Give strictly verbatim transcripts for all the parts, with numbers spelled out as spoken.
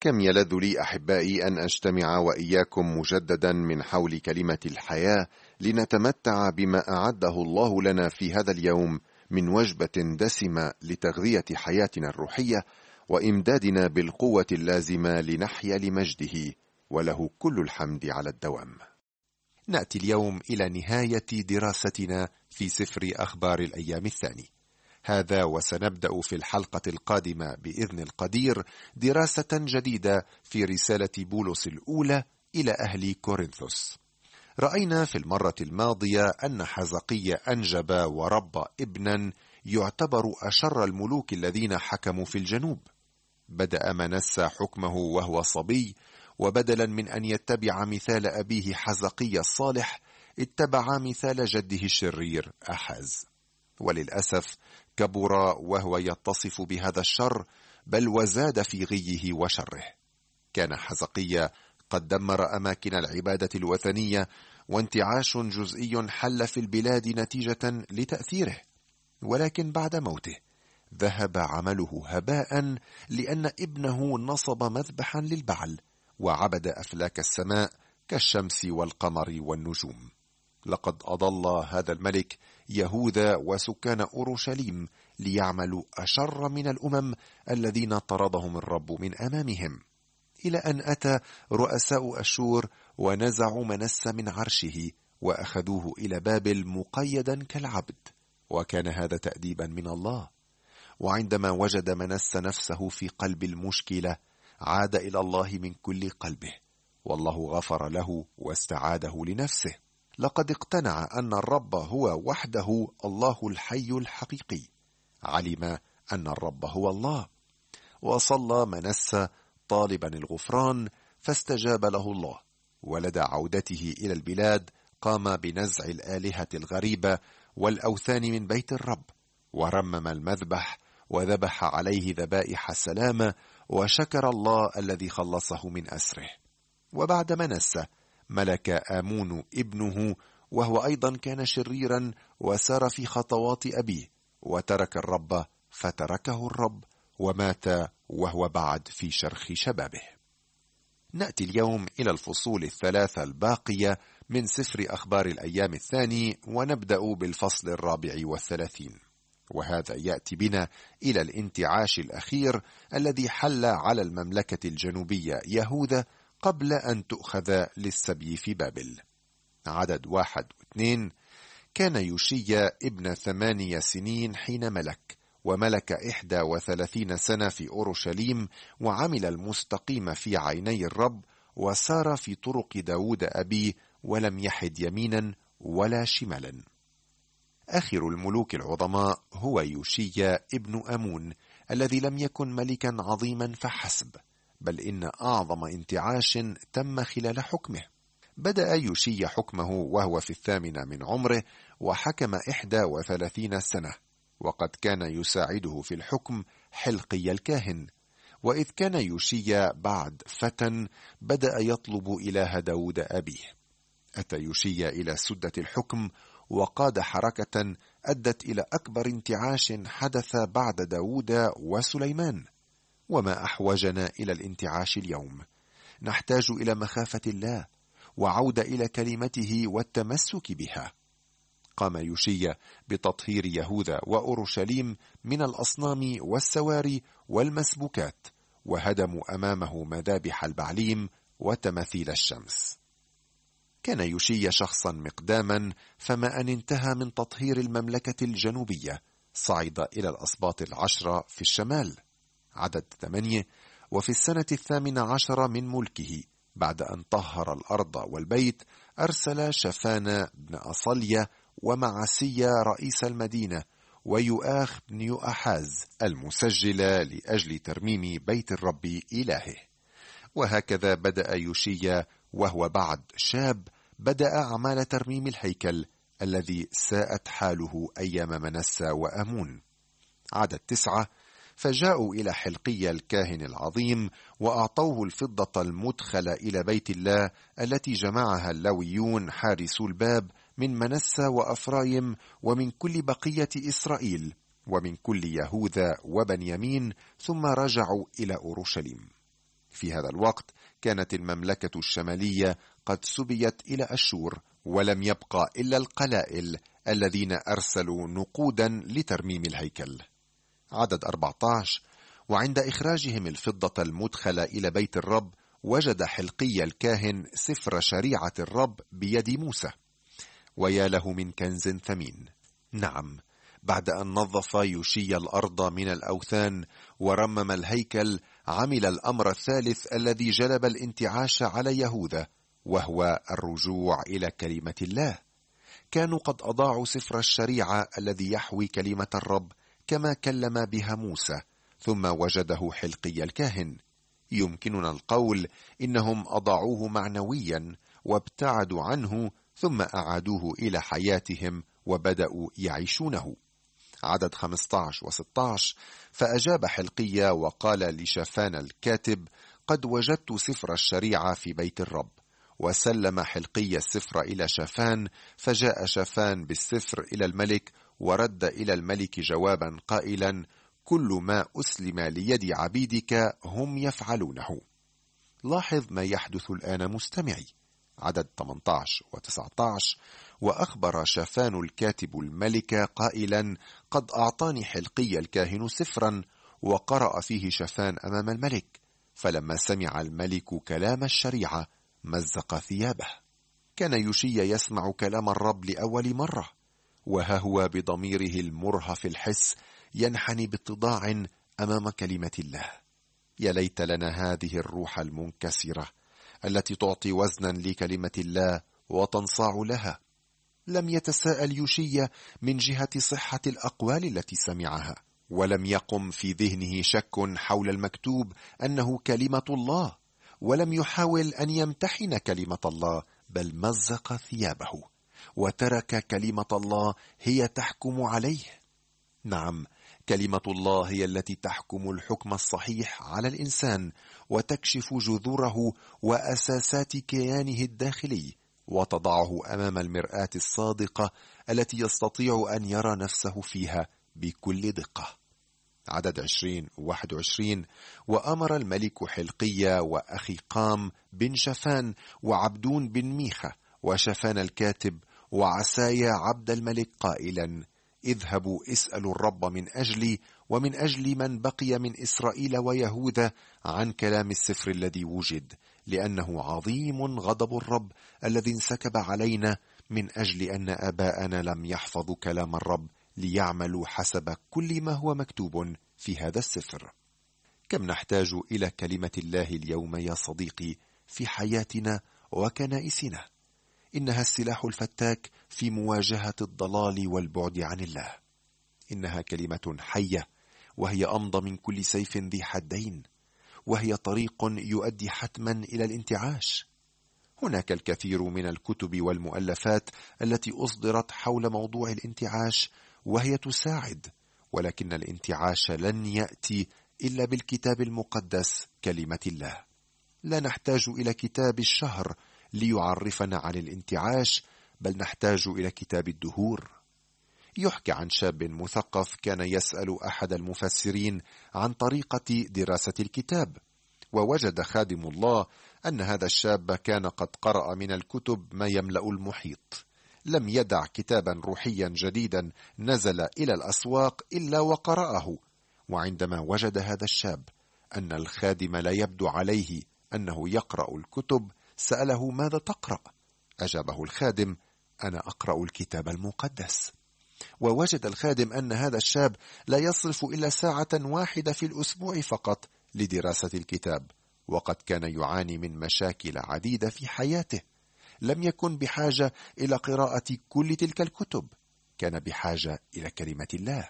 كم يلذ لي أحبائي أن أجتمع وإياكم مجددا من حول كلمة الحياة لنتمتع بما أعده الله لنا في هذا اليوم من وجبة دسمة لتغذية حياتنا الروحية وإمدادنا بالقوة اللازمة لنحيا لمجده، وله كل الحمد على الدوام. نأتي اليوم إلى نهاية دراستنا في سفر أخبار الأيام الثاني. هذا وسنبدأ في الحلقة القادمة بإذن القدير دراسة جديدة في رسالة بولس الأولى إلى أهل كورنثوس. رأينا في المرة الماضية أن حزقية أنجب وربى ابنا يعتبر أشر الملوك الذين حكموا في الجنوب. بدأ منسى حكمه وهو صبي، وبدلا من أن يتبع مثال أبيه حزقية الصالح اتبع مثال جده الشرير أحاز، وللأسف كبر وهو يتصف بهذا الشر، بل وزاد في غيه وشره. كان حزقية قد دمر أماكن العبادة الوثنية، وانتعاش جزئي حل في البلاد نتيجة لتأثيره، ولكن بعد موته ذهب عمله هباء، لأن ابنه نصب مذبحا للبعل وعبد أفلاك السماء كالشمس والقمر والنجوم. لقد أضل هذا الملك يهوذا وسكان أورشليم ليعملوا أشر من الأمم الذين طردهم الرب من أمامهم، إلى أن أتى رؤساء أشور ونزعوا منسى من عرشه وأخذوه إلى بابل مقيدا كالعبد، وكان هذا تأديبا من الله. وعندما وجد منسى نفسه في قلب المشكلة عاد إلى الله من كل قلبه، والله غفر له واستعاده لنفسه. لقد اقتنع أن الرب هو وحده الله الحي الحقيقي، علم أن الرب هو الله، وصلى منسى طالبا الغفران فاستجاب له الله. ولدى عودته إلى البلاد قام بنزع الآلهة الغريبة والأوثان من بيت الرب، ورمم المذبح وذبح عليه ذبائح السلامة، وشكر الله الذي خلصه من أسره. وبعد منسى ملك آمون ابنه، وهو أيضا كان شريرا وسار في خطوات أبيه، وترك الرب فتركه الرب، ومات وهو بعد في شرخ شبابه. نأتي اليوم إلى الفصول الثلاثة الباقية من سفر أخبار الأيام الثاني، ونبدأ بالفصل الرابع والثلاثين، وهذا يأتي بنا إلى الانتعاش الأخير الذي حل على المملكة الجنوبية يهوذا قبل أن تؤخذ للسبي في بابل. عدد واحد واثنين: كان يوشيا ابن ثمانية سنين حين ملك، وملك إحدى وثلاثين سنة في أورشليم، وعمل المستقيم في عيني الرب، وسار في طرق داود أبيه، ولم يحد يمينا ولا شمالا. آخر الملوك العظماء هو يوشيا ابن أمون، الذي لم يكن ملكا عظيما فحسب، بل إن أعظم انتعاش تم خلال حكمه. بدأ يوشيا حكمه وهو في الثامنة من عمره، وحكم إحدى وثلاثين سنة، وقد كان يساعده في الحكم حلقي الكاهن. وإذ كان يوشيا بعد فتى بدأ يطلب إله داود أبيه. أتى يوشيا إلى سدة الحكم وقاد حركة أدت إلى أكبر انتعاش حدث بعد داود وسليمان. وما أحوجنا إلى الانتعاش اليوم؟ نحتاج إلى مخافة الله وعودة إلى كلمته والتمسك بها. قام يوشيا بتطهير يهوذا وأورشليم من الأصنام والسواري والمسبوكات، وهدموا أمامه مذابح البعليم وتماثيل الشمس. كان يوشيا شخصا مقداما، فما أن انتهى من تطهير المملكة الجنوبية صعد إلى الأسباط العشرة في الشمال. عدد ثمانية: وفي السنة الثامنة عشر من ملكه، بعد أن طهر الأرض والبيت، أرسل شفان بن أصليا ومعسيا رئيس المدينة ويؤاخ بن يؤحاز المسجل لأجل ترميم بيت الرب إلهه. وهكذا بدأ يوشيا وهو بعد شاب بدأ أعمال ترميم الهيكل الذي ساءت حاله أيام منسى وأمون. عدد تسعة: فجاءوا إلى حلقي الكاهن العظيم وأعطوه الفضة المدخل إلى بيت الله التي جمعها اللويون حارسو الباب من منسى وأفرايم ومن كل بقية إسرائيل ومن كل يهوذا وبنيامين، ثم رجعوا إلى أورشليم. في هذا الوقت كانت المملكة الشمالية قد سبيت إلى أشور، ولم يبقى إلا القلائل الذين أرسلوا نقودا لترميم الهيكل. عدد أربعة عشر: وعند إخراجهم الفضة المدخلة إلى بيت الرب، وجد حلقي الكاهن سفر شريعة الرب بيد موسى. ويا له من كنز ثمين. نعم، بعد أن نظف يوشيا الأرض من الأوثان ورمم الهيكل، عمل الأمر الثالث الذي جلب الانتعاش على يهوذا، وهو الرجوع إلى كلمة الله. كانوا قد أضاعوا سفر الشريعة الذي يحوي كلمة الرب كما كلم بها موسى، ثم وجده حلقي الكاهن. يمكننا القول إنهم أضاعوه معنويا وابتعدوا عنه، ثم أعادوه إلى حياتهم وبدأوا يعيشونه. عدد خمسة عشر وستة عشر: فأجاب حلقيا وقال لشافان الكاتب: قد وجدت سفر الشريعة في بيت الرب. وسلم حلقي السفر إلى شافان، فجاء شافان بالسفر إلى الملك، ورد إلى الملك جوابا قائلا: كل ما أسلم ليد عبيدك هم يفعلونه. لاحظ ما يحدث الآن مستمعي. عدد ثمانية عشر وتسعة عشر: وأخبر شافان الكاتب الملك قائلا: قد أعطاني حلقي الكاهن سفرا. وقرأ فيه شافان أمام الملك، فلما سمع الملك كلام الشريعة مزق ثيابه. كان يوشيا يسمع كلام الرب لأول مرة، وها هو بضميره المرهف الحس ينحني باتضاع أمام كلمة الله. يا ليت لنا هذه الروح المنكسرة التي تعطي وزنا لكلمة الله وتنصاع لها. لم يتساءل يوشيا من جهة صحة الأقوال التي سمعها، ولم يقم في ذهنه شك حول المكتوب أنه كلمة الله، ولم يحاول أن يمتحن كلمة الله، بل مزق ثيابه وترك كلمة الله هي تحكم عليه. نعم، كلمة الله هي التي تحكم الحكم الصحيح على الإنسان، وتكشف جذوره وأساسات كيانه الداخلي، وتضعه أمام المرآة الصادقة التي يستطيع أن يرى نفسه فيها بكل دقة. عدد عشرين وواحد وعشرين: وأمر الملك حلقيا وأخي قام بن شافان وعبدون بن ميخا وشافان الكاتب وعسايا عبد الملك قائلا: اذهبوا اسألوا الرب من أجلي ومن أجل من بقي من إسرائيل ويهوذا عن كلام السفر الذي وجد، لأنه عظيم غضب الرب الذي انسكب علينا من أجل أن آباءنا لم يحفظوا كلام الرب ليعملوا حسب كل ما هو مكتوب في هذا السفر. كم نحتاج إلى كلمة الله اليوم يا صديقي في حياتنا وكنائسنا. إنها السلاح الفتاك في مواجهة الضلال والبعد عن الله. إنها كلمة حية، وهي أمضى من كل سيف ذي حدين، وهي طريق يؤدي حتما إلى الانتعاش. هناك الكثير من الكتب والمؤلفات التي أصدرت حول موضوع الانتعاش، وهي تساعد، ولكن الانتعاش لن يأتي إلا بالكتاب المقدس كلمة الله. لا نحتاج إلى كتاب الشهر ليعرفنا عن الانتعاش، بل نحتاج إلى كتاب الدهور. يحكى عن شاب مثقف كان يسأل أحد المفسرين عن طريقة دراسة الكتاب، ووجد خادم الله أن هذا الشاب كان قد قرأ من الكتب ما يملأ المحيط. لم يدع كتابا روحيا جديدا نزل إلى الأسواق إلا وقرأه. وعندما وجد هذا الشاب أن الخادم لا يبدو عليه أنه يقرأ الكتب، سأله: ماذا تقرأ؟ أجابه الخادم: أنا أقرأ الكتاب المقدس. ووجد الخادم أن هذا الشاب لا يصرف إلا ساعة واحدة في الأسبوع فقط لدراسة الكتاب، وقد كان يعاني من مشاكل عديدة في حياته. لم يكن بحاجة إلى قراءة كل تلك الكتب، كان بحاجة إلى كلمة الله.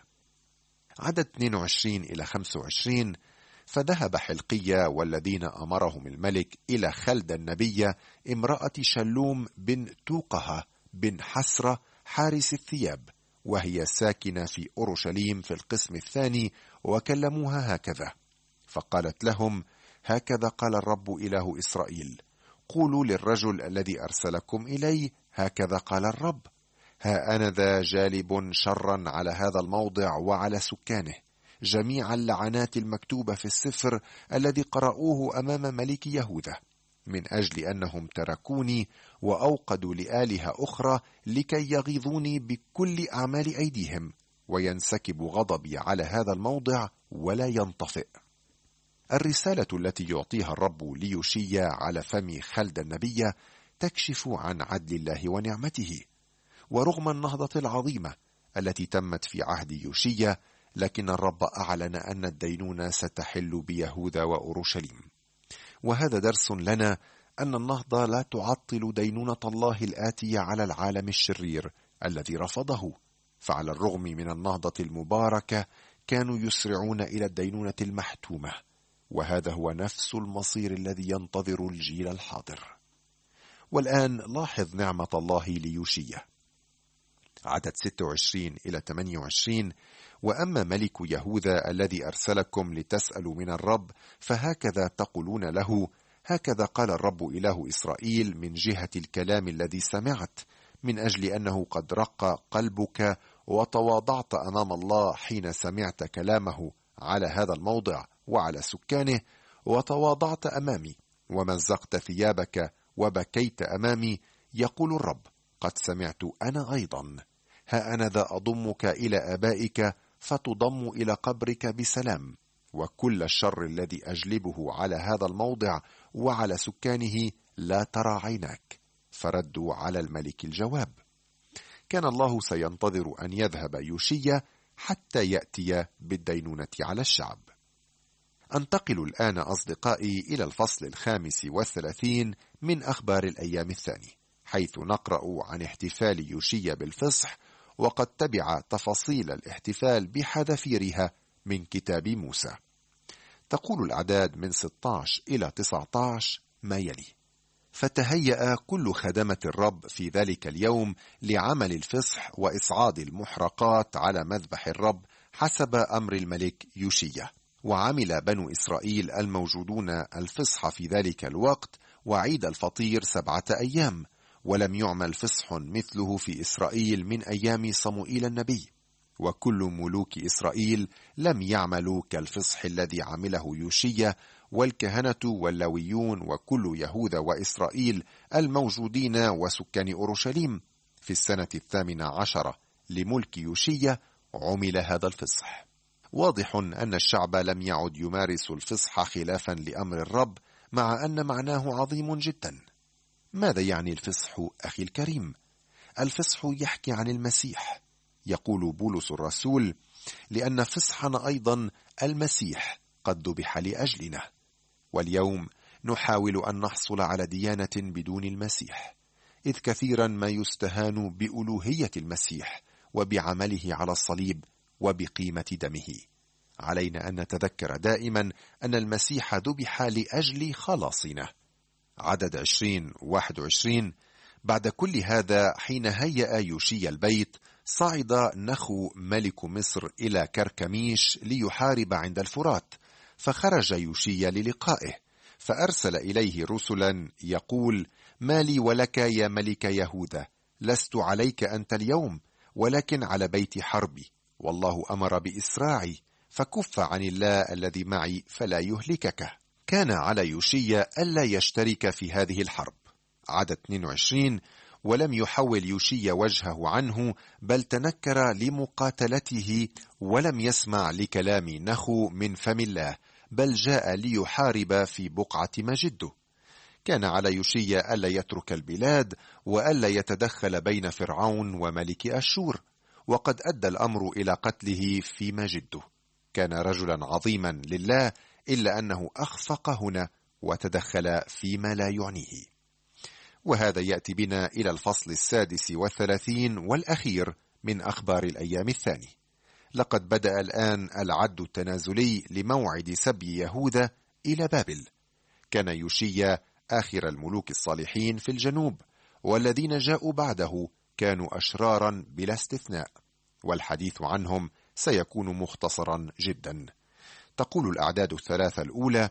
عدد اثنين وعشرين إلى خمسة وعشرين: فذهب حلقيا والذين أمرهم الملك إلى خلد النبية امرأة شلوم بن توقها بن حسرة حارس الثياب، وهي ساكنة في أورشليم في القسم الثاني، وكلموها هكذا. فقالت لهم: هكذا قال الرب إله إسرائيل: قولوا للرجل الذي أرسلكم إلي: هكذا قال الرب، ها أنا ذا جالب شرا على هذا الموضع وعلى سكانه، جميع اللعنات المكتوبة في السفر الذي قرأوه أمام ملك يهوذا، من أجل أنهم تركوني وأوقدوا لآلهة أخرى لكي يغيظوني بكل أعمال أيديهم، وينسكب غضبي على هذا الموضع ولا ينطفئ. الرسالة التي يعطيها الرب ليوشيا على فم خلد النبي تكشف عن عدل الله ونعمته. ورغم النهضة العظيمة التي تمت في عهد يوشيا، لكن الرب أعلن أن الدينونة ستحل بيهوذا وأورشليم. وهذا درس لنا أن النهضة لا تعطل دينونة الله الآتية على العالم الشرير الذي رفضه، فعلى الرغم من النهضة المباركة كانوا يسرعون إلى الدينونة المحتومة، وهذا هو نفس المصير الذي ينتظر الجيل الحاضر. والآن لاحظ نعمة الله ليوشيا. عدد ستة وعشرين إلى ثمانية وعشرين: وأما ملك يهوذا الذي أرسلكم لتسألوا من الرب فهكذا تقولون له: هكذا قال الرب إله إسرائيل من جهة الكلام الذي سمعت، من أجل أنه قد رق قلبك وتواضعت أمام الله حين سمعت كلامه على هذا الموضع وعلى سكانه، وتواضعت أمامي ومزقت ثيابك وبكيت أمامي، يقول الرب: قد سمعت أنا أيضا، ها أنا ذا أضمك إلى آبائك فتضم إلى قبرك بسلام، وكل الشر الذي أجلبه على هذا الموضع وعلى سكانه لا ترى عيناك. فردوا على الملك الجواب. كان الله سينتظر أن يذهب يوشيا حتى يأتي بالدينونة على الشعب. أنتقل الآن أصدقائي إلى الفصل الخامس والثلاثين من أخبار الأيام الثاني، حيث نقرأ عن احتفال يوشيا بالفصح، وقد تبع تفاصيل الاحتفال بحذافيرها من كتاب موسى. تقول الأعداد من ستة عشر إلى تسعة عشر ما يلي: فتهيأ كل خدمة الرب في ذلك اليوم لعمل الفصح وإصعاد المحرقات على مذبح الرب حسب أمر الملك يوشيا. وعمل بنو إسرائيل الموجودون الفصح في ذلك الوقت وعيد الفطير سبعة أيام، ولم يعمل فصح مثله في إسرائيل من أيام صموئيل النبي. وكل ملوك إسرائيل لم يعملوا كالفصح الذي عمله يوشيا، والكهنة واللويون وكل يهوذا وإسرائيل الموجودين وسكان أورشليم. في السنة الثامنة عشرة لملك يوشيا عمل هذا الفصح. واضح أن الشعب لم يعد يمارس الفصح خلافا لأمر الرب، مع أن معناه عظيم جدا. ماذا يعني الفصح أخي الكريم؟ الفصح يحكي عن المسيح. يقول بولس الرسول: لأن فصحنا أيضا المسيح قد ذبح لأجلنا. واليوم نحاول أن نحصل على ديانة بدون المسيح، إذ كثيرا ما يستهان بألوهية المسيح وبعمله على الصليب وبقيمة دمه. علينا أن نتذكر دائما أن المسيح ذبح لأجل خلاصنا. عدد عشرين واحد وعشرين: بعد كل هذا حين هيأ يوشيا البيت صعد نخو ملك مصر إلى كركميش ليحارب عند الفرات، فخرج يوشيا للقائه، فأرسل إليه رسلا يقول: ما لي ولك يا ملك يهوذا؟ لست عليك أنت اليوم، ولكن على بيت حربي، والله أمر بإسراعي، فكف عن الله الذي معي فلا يهلكك. كان على يوشيا ألا يشترك في هذه الحرب. عدد اثنين وعشرين: ولم يحول يوشيا وجهه عنه، بل تنكر لمقاتلته، ولم يسمع لكلام نخو من فم الله، بل جاء ليحارب في بقعة مجده. كان على يوشيا ألا يترك البلاد وألا يتدخل بين فرعون وملك أشور، وقد أدى الأمر إلى قتله في مجده. كان رجلا عظيما لله، إلا أنه أخفق هنا وتدخل فيما لا يعنيه. وهذا يأتي بنا إلى الفصل السادس والثلاثين والأخير من أخبار الأيام الثاني. لقد بدأ الآن العد التنازلي لموعد سبي يهوذا إلى بابل. كان يوشيا آخر الملوك الصالحين في الجنوب، والذين جاءوا بعده كانوا أشرارا بلا استثناء، والحديث عنهم سيكون مختصرا جدا. تقول الأعداد الثلاثة الأولى: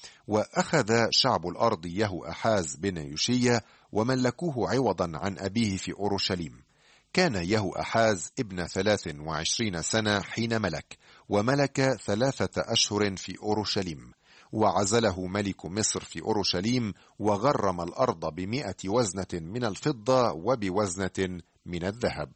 وأخذ شعب الأرض يهو أحاز بن يوشيا وملكوه عوضا عن أبيه في أورشليم. كان يهو أحاز ابن ثلاث وعشرين سنة حين ملك، وملك ثلاثة أشهر في أورشليم، وعزله ملك مصر في أورشليم، وغرم الأرض بمئة وزنة من الفضة وبوزنة من الذهب.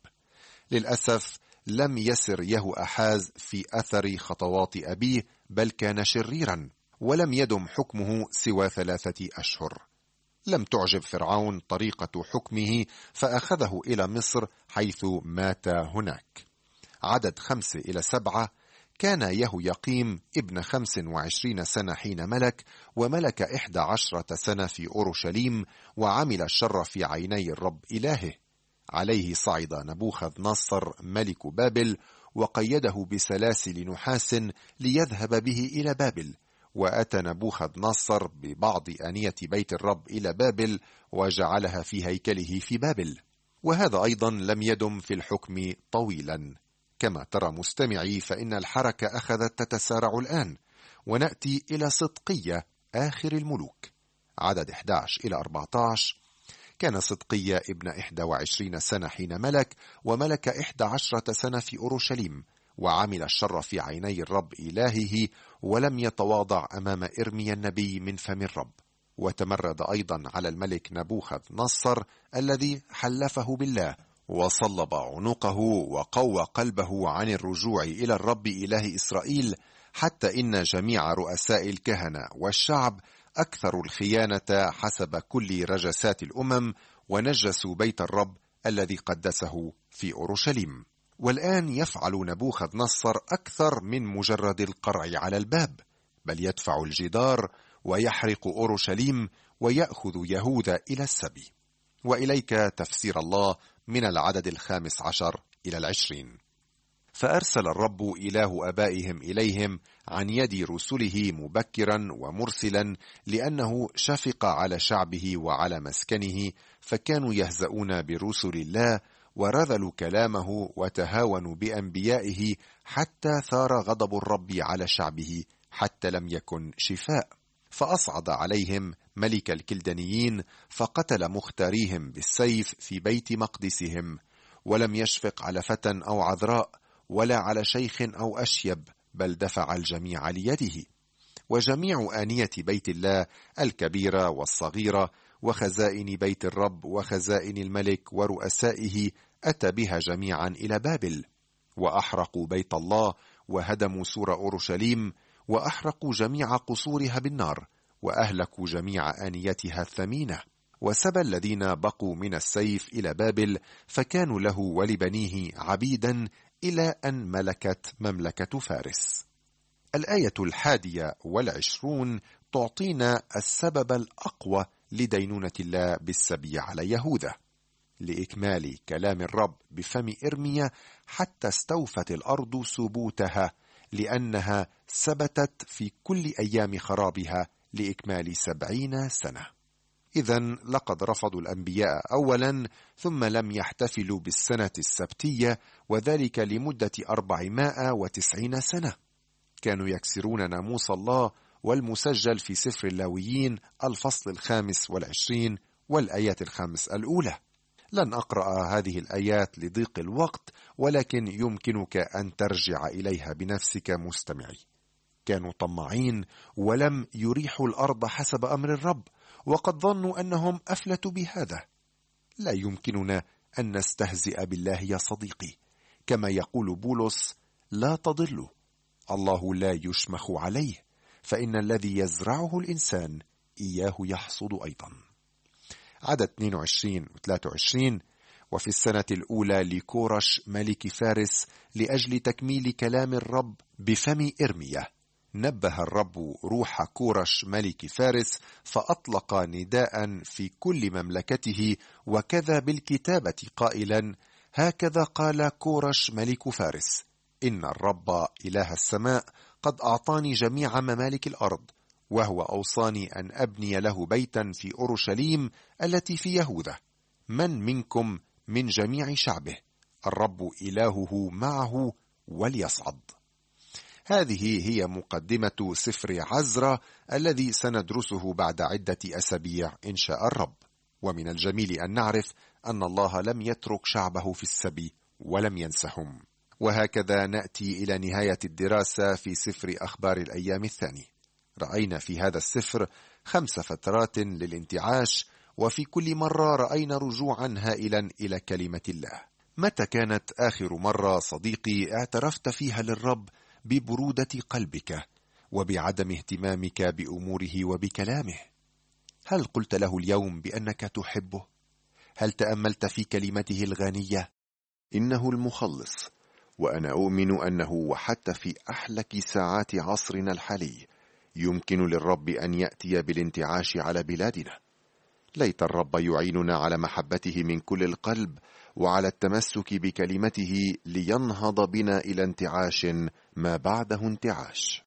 للأسف لم يسر يهوآحاز في أثر خطوات أبيه، بل كان شريرا، ولم يدم حكمه سوى ثلاثة أشهر. لم تعجب فرعون طريقة حكمه، فأخذه إلى مصر حيث مات هناك. عدد خمسة إلى سبعة. كان يهويقيم ابن خمس وعشرين سنة حين ملك، وملك إحدى عشرة سنة في أورشليم، وعمل الشر في عيني الرب إلهه. عليه صعد نبوخذ نصر ملك بابل، وقيده بسلاسل نحاس ليذهب به إلى بابل. وأتى نبوخذ نصر ببعض آنية بيت الرب إلى بابل، وجعلها في هيكله في بابل. وهذا أيضا لم يدم في الحكم طويلا. كما ترى مستمعي، فإن الحركة أخذت تتسارع الآن، ونأتي إلى صدقية آخر الملوك. عدد أحد عشر إلى أربعة عشر. كان صدقية ابن إحدى وعشرين سنة حين ملك، وملك إحدى عشرة سنة في أورشليم، وعمل الشر في عيني الرب إلهه، ولم يتواضع أمام إرميا النبي من فم الرب. وتمرد أيضا على الملك نبوخذ نصر الذي حلفه بالله، وصلب عنقه، وقوى قلبه عن الرجوع إلى الرب إله إسرائيل، حتى إن جميع رؤساء الكهنة والشعب أكثر الخيانة حسب كل رجسات الأمم، ونجسوا بيت الرب الذي قدسه في أورشليم. والآن يفعل نبوخذ نصر أكثر من مجرد القرع على الباب، بل يدفع الجدار ويحرق أورشليم ويأخذ يهوذا إلى السبي. وإليك تفسير الله من العدد الخامس عشر إلى العشرين. فأرسل الرب إله آبائهم إليهم عن يد رسله مبكرا ومرسلا، لأنه شفق على شعبه وعلى مسكنه، فكانوا يهزؤون برسل الله، ورذلوا كلامه وتهاونوا بأنبيائه، حتى ثار غضب الرب على شعبه، حتى لم يكن شفاء. فأصعد عليهم ملك الكلدانيين، فقتل مختاريهم بالسيف في بيت مقدسهم، ولم يشفق على فتى أو عذراء، ولا على شيخ أو أشيب، بل دفع الجميع ليده. وجميع آنية بيت الله الكبيرة والصغيرة، وخزائن بيت الرب، وخزائن الملك ورؤسائه، أتى بها جميعا إلى بابل. وأحرقوا بيت الله، وهدموا سور أورشليم، وأحرقوا جميع قصورها بالنار، وأهلكوا جميع آنيتها الثمينة. وسبى الذين بقوا من السيف إلى بابل، فكانوا له ولبنيه عبيدا، إلى أن ملكت مملكة فارس. الآية الحادية والعشرون تعطينا السبب الأقوى لدينونة الله بالسبي على يهوذا، لإكمال كلام الرب بفم إرميا، حتى استوفت الأرض سبوتها، لأنها ثبتت في كل أيام خرابها لإكمال سبعين سنة. إذن لقد رفضوا الأنبياء أولا، ثم لم يحتفلوا بالسنة السبتية، وذلك لمدة أربعمائة وتسعين سنة. كانوا يكسرون ناموس الله والمسجل في سفر اللاويين الفصل الخامس والعشرين والآيات الخامس الأولى. لن أقرأ هذه الآيات لضيق الوقت، ولكن يمكنك أن ترجع إليها بنفسك مستمعي. كانوا طماعين، ولم يريحوا الأرض حسب أمر الرب، وقد ظنوا أنهم أفلتوا بهذا. لا يمكننا أن نستهزئ بالله يا صديقي. كما يقول بولس: لا تضلوا، الله لا يشمخ عليه، فإن الذي يزرعه الإنسان إياه يحصد أيضا. عدد اثنين وعشرين و ثلاثة وعشرين. وفي السنة الأولى لكورش ملك فارس، لأجل تكميل كلام الرب بفم إرميا، نبه الرب روح كورش ملك فارس، فأطلق نداء في كل مملكته، وكذا بالكتابة قائلا: هكذا قال كورش ملك فارس: إن الرب إله السماء قد أعطاني جميع ممالك الأرض، وهو أوصاني أن أبني له بيتا في أورشليم التي في يهوذا. من منكم من جميع شعبه؟ الرب إلهه معه وليصعد. هذه هي مقدمة سفر عزرا الذي سندرسه بعد عدة أسابيع إن شاء الرب. ومن الجميل أن نعرف أن الله لم يترك شعبه في السبي ولم ينسهم. وهكذا نأتي إلى نهاية الدراسة في سفر أخبار الأيام الثاني. رأينا في هذا السفر خمس فترات للانتعاش، وفي كل مرة رأينا رجوعا هائلا إلى كلمة الله. متى كانت آخر مرة صديقي اعترفت فيها للرب ببرودة قلبك وبعدم اهتمامك بأموره وبكلامه؟ هل قلت له اليوم بأنك تحبه؟ هل تأملت في كلمته الغنية؟ إنه المخلص، وأنا أؤمن أنه وحتى في أحلك ساعات عصرنا الحالي يمكن للرب أن يأتي بالانتعاش على بلادنا. ليت الرب يعيننا على محبته من كل القلب وعلى التمسك بكلمته لينهض بنا إلى انتعاش ما بعده انتعاش.